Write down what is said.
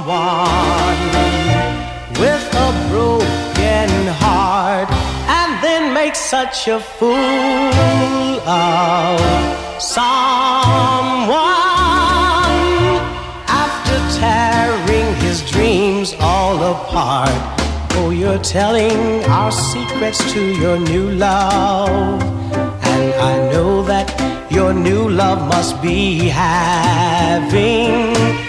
someone with a broken heart and then make such a fool of someone after tearing his dreams all apart. Oh, you're telling our secrets to your new love, and I know that your new love must be having